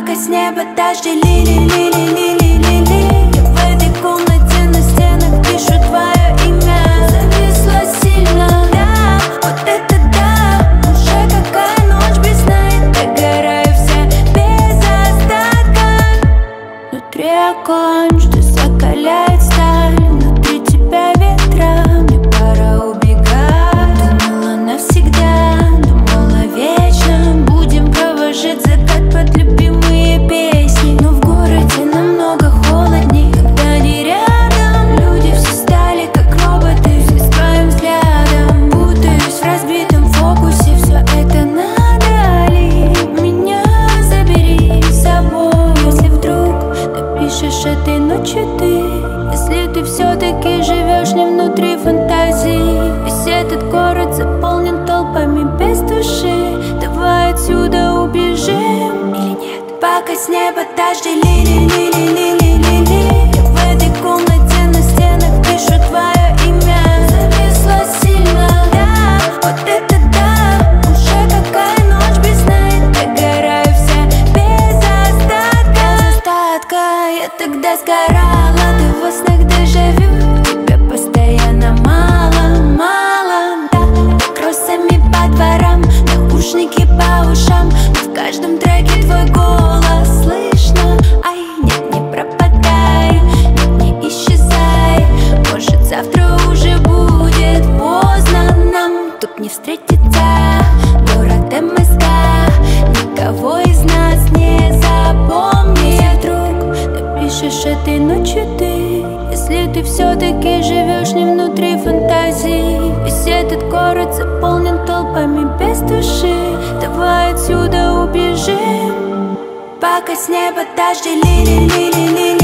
Пока с неба дожди лили. Я в этой комнате на стенах пишу твое имя. Зависла сильно, да, вот это да. Уже какая ночь без сна, я догораю вся без остатка. Внутри огонь, что закаляет сталь. Внутри тебя ветра, мне пора убегать. Думала навсегда, думала вечно. Будем провожать закат под любимые песни. Но в городе намного холодней, когда не рядом. Люди все стали как роботы, все с твоим взглядом. Путаюсь в разбитом фокусе, все это надо ли? Меня забери с собой, если вдруг напишешь этой ночью ты. Если ты все-таки живешь не внутри фантазии. Весь этот город заполнен толпами без души. Давай отсюда убежим или нет? Пока с неба дожди лили. Я в этой комнате на стенах пишу твое имя. Зависла сильно, да, вот это да. Уже какая ночь без сна, я догораю вся без остатка. Я тогда сгорала, ты во снах дежавю. Тебя постоянно мало, да. Кроссами по дворам, наушники по ушам. Но в каждом треке твой голос слышно. Ай, нет, не пропадай, нет, не исчезай. Может, завтра уже будет поздно нам тут не встретиться. Город МСК, никого из нас не запомнит. Вдруг напишешь этой ночью ты. Если ты все-таки живешь не внутри фантазии. Весь этот город заполнен толпами без души. Давай отсюда убежим. Пока с неба дожди лили.